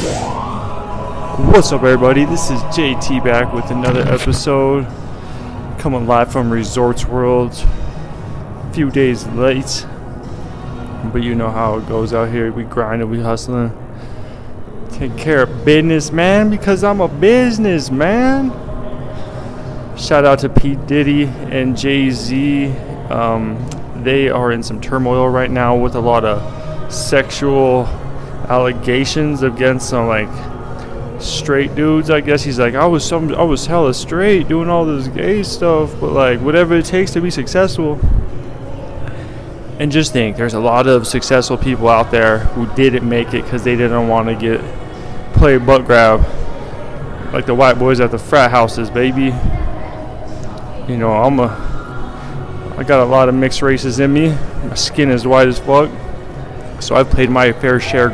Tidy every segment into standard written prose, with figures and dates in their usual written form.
What's up, everybody? This is JT back with another episode. Coming live from Resorts World. A few days late, but you know how it goes out here. We grinding, we hustling. Take care of business, man, because I'm a businessman. Shout out to P. Diddy and Jay-Z. They are in some turmoil right now with a lot of sexual allegations against some like straight dudes. I guess he's like, I was hella straight doing all this gay stuff, but like whatever it takes to be successful. And just think, there's a lot of successful people out there who didn't make it because they didn't want to play butt grab like the white boys at the frat houses, baby. You know, I got a lot of mixed races in me. My skin is white as fuck, so I've played my fair share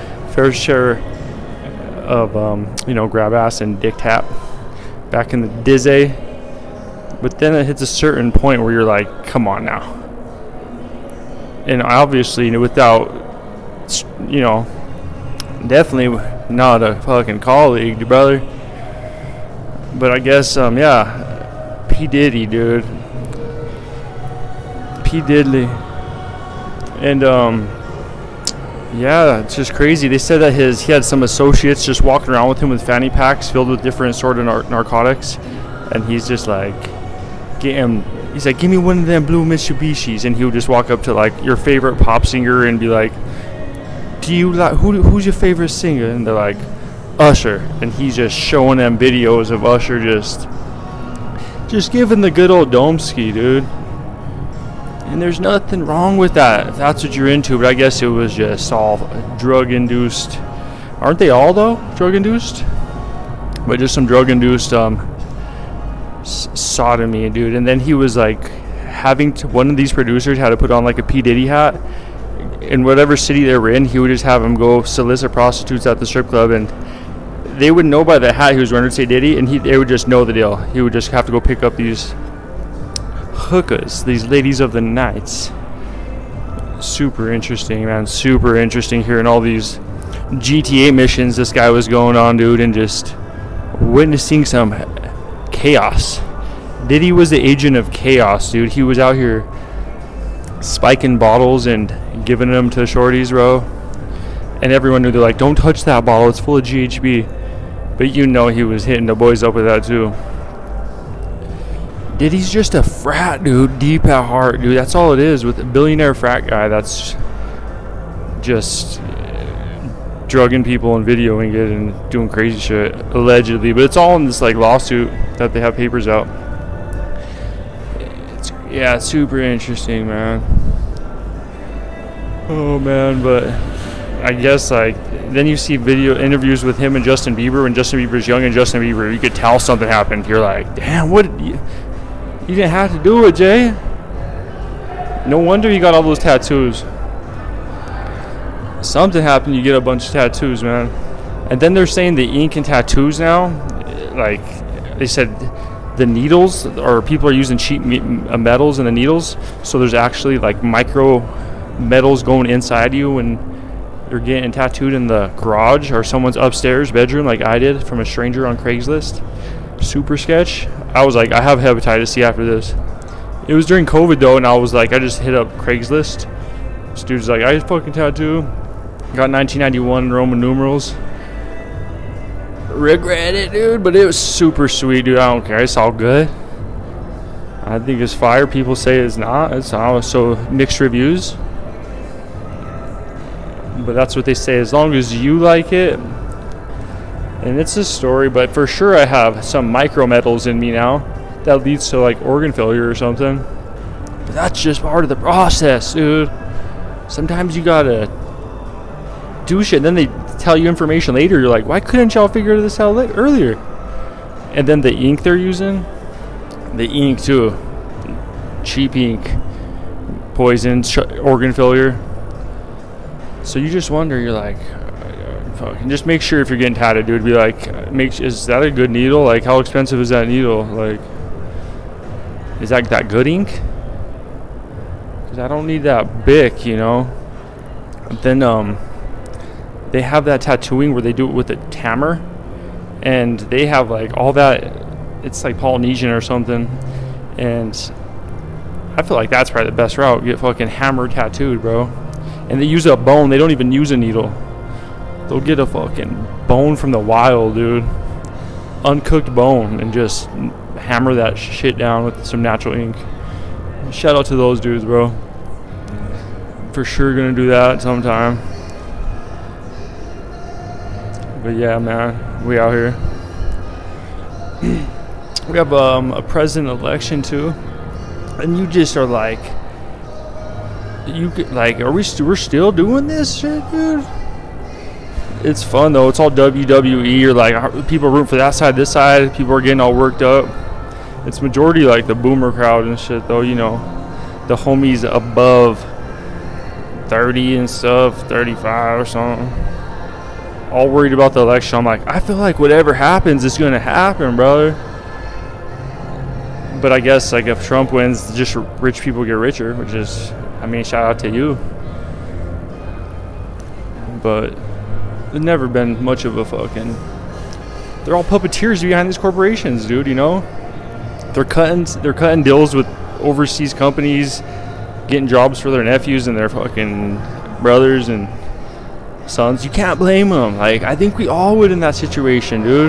of grab ass and dick tap back in the dizzy. But then it hits a certain point where you're like, come on now. And obviously, without, definitely not a fucking colleague, brother. But I guess, P. Diddy, dude. P. Diddley. And, yeah, it's just crazy. They said that he had some associates just walking around with him with fanny packs filled with different sort of narcotics. And he's just like, he's like, give me one of them blue Mitsubishis. And he would just walk up to like your favorite pop singer and be like, do you like, who's your favorite singer? And they're like, Usher. And he's just showing them videos of Usher just giving the good old Domski, dude. And there's nothing wrong with that if that's what you're into, but I guess it was just all drug-induced. Aren't they all, though, drug-induced? But just some drug-induced sodomy, dude. And then he was like one of these producers had to put on like a P. Diddy hat. In whatever city they were in, he would just have them go solicit prostitutes at the strip club, and they would know by the hat he was wearing to say Diddy, and they would just know the deal. He would just have to go pick up these hookahs, these ladies of the night. Super interesting, man. Super interesting hearing all these GTA missions this guy was going on, dude, and just witnessing some chaos. Diddy was the agent of chaos, dude. He was out here spiking bottles and giving them to shorties, bro. And everyone knew, they're like, don't touch that bottle, it's full of GHB. But you know he was hitting the boys up with that too. Diddy's just a frat dude, deep at heart, dude. That's all it is with a billionaire frat guy that's just drugging people and videoing it and doing crazy shit, allegedly. But it's all in this like lawsuit that they have papers out. It's super interesting, man. Oh man, but I guess like then you see video interviews with him and Justin Bieber when Justin Bieber's young, and Justin Bieber, you could tell something happened. You're like, damn, what? You didn't have to do it, Jay. No wonder you got all those tattoos. Something happened, you get a bunch of tattoos, man. And then they're saying the ink and tattoos now, like they said, the needles, or people are using cheap metals in the needles, so there's actually like micro metals going inside you when you're getting tattooed in the garage or someone's upstairs bedroom, like I did from a stranger on Craigslist. Super sketch. I was like, I have hepatitis C after this. It was during COVID though, and I was like, I just hit up Craigslist. This dude's like, I fucking tattoo. Got 1991 Roman numerals. Regret it, dude, but it was super sweet, dude. I don't care. It's all good. I think it's fire. People say it's not. It's also mixed reviews. But that's what they say. As long as you like it. And it's a story, but for sure I have some micro metals in me now that leads to like organ failure or something. But that's just part of the process, dude. Sometimes you gotta do shit, and then they tell you information later. You're like, why couldn't y'all figure this out earlier? And then the ink they're using, the ink too, cheap ink, poison, organ failure. So you just wonder, you're like, fucking just make sure if you're getting tatted, dude, be like, is that a good needle? Like, how expensive is that needle? Like, is that good ink? Because I don't need that Bic, you know. But then they have that tattooing where they do it with a hammer, and they have like all that. It's like Polynesian or something, and I feel like that's probably the best route. Get fucking hammer tattooed, bro. And they use a bone. They don't even use a needle. They'll get a fucking bone from the wild, dude. Uncooked bone, and just hammer that shit down with some natural ink. Shout out to those dudes, bro. For sure gonna do that sometime. But yeah, man, we out here. We have a president election too, and you just are like, are we're still doing this shit, dude? It's fun though. It's all WWE, or like people root for that side, this side. People are getting all worked up. It's majority like the boomer crowd and shit though, you know, the homies above 30 and stuff, 35 or something, all worried about the election. I'm like, I feel like whatever happens is gonna happen, brother. But I guess like if Trump wins, just rich people get richer, which is, I mean, shout out to you. But there's never been much of a fucking, they're all puppeteers behind these corporations, dude, you know? They're cutting deals with overseas companies, getting jobs for their nephews and their fucking brothers and sons. You can't blame them. Like, I think we all would in that situation, dude.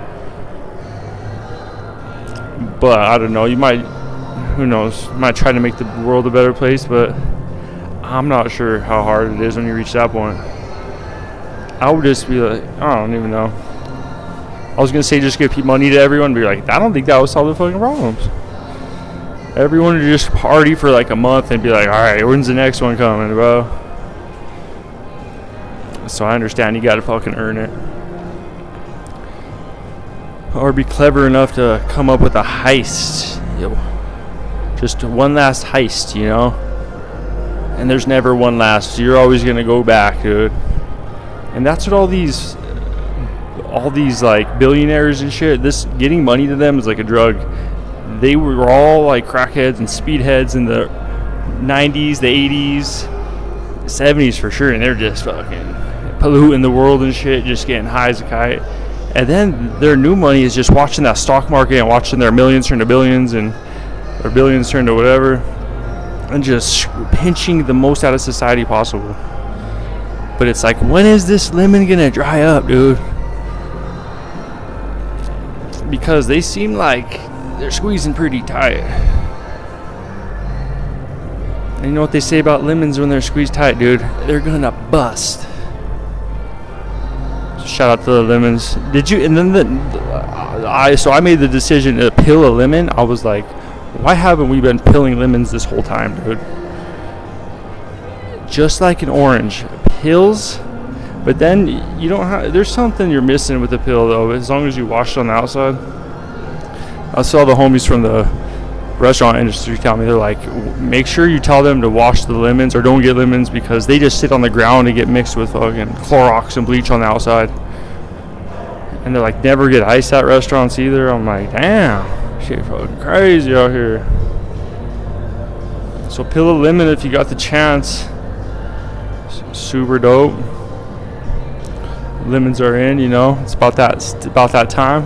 But I don't know, you might, who knows, might try to make the world a better place, but I'm not sure how hard it is when you reach that point. I would just be like, I don't even know. I was gonna say just give money to everyone, but you're like, I don't think that would solve the fucking problems. Everyone would just party for like a month and be like, alright, when's the next one coming, bro? So I understand you gotta fucking earn it. Or be clever enough to come up with a heist. Yo, just one last heist, you know? And there's never one last. You're always gonna go back, dude. And that's what all these like billionaires and shit, this getting money to them is like a drug. They were all like crackheads and speedheads in the 90s, the 80s, 70s for sure, and they're just fucking polluting the world and shit, just getting high as a kite. And then their new money is just watching that stock market and watching their millions turn to billions and their billions turn to whatever, and just pinching the most out of society possible. But it's like, when is this lemon gonna dry up, dude? Because they seem like they're squeezing pretty tight. And you know what they say about lemons when they're squeezed tight, dude? They're gonna bust. Shout out to the lemons. Did you? And then I made the decision to peel a lemon. I was like, why haven't we been peeling lemons this whole time, dude? Just like an orange, pills, but then you don't have. There's something you're missing with the pill though. As long as you wash it on the outside. I saw the homies from the restaurant industry tell me, they're like, make sure you tell them to wash the lemons or don't get lemons, because they just sit on the ground and get mixed with fucking Clorox and bleach on the outside. And they're like, never get ice at restaurants either. I'm like, damn, shit fucking crazy out here. So peel a lemon if you got the chance. Super dope. Lemons are in, you know. It's about that time.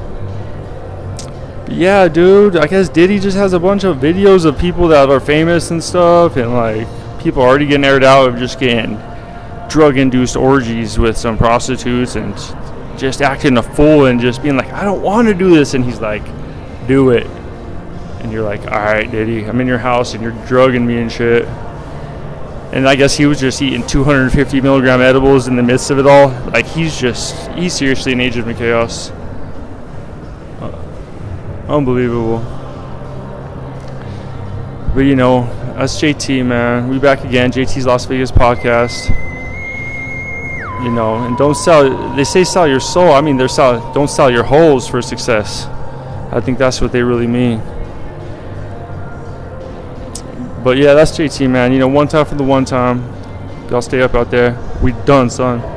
Yeah, dude, I guess Diddy just has a bunch of videos of people that are famous and stuff, and like people already getting aired out of just getting drug-induced orgies with some prostitutes and just acting a fool and just being like, I don't want to do this, and he's like, do it. And you're like, alright, Diddy, I'm in your house and you're drugging me and shit. And I guess he was just eating 250 milligram edibles in the midst of it all. Like, he's seriously an agent of chaos. Unbelievable. But you know, us JT, man, we back again. JT's Las Vegas podcast. You know, and don't sell. They say sell your soul. I mean, don't sell your holes for success. I think that's what they really mean. But yeah, that's JT, man. You know, one time for the one time. Y'all stay up out there. We done, son.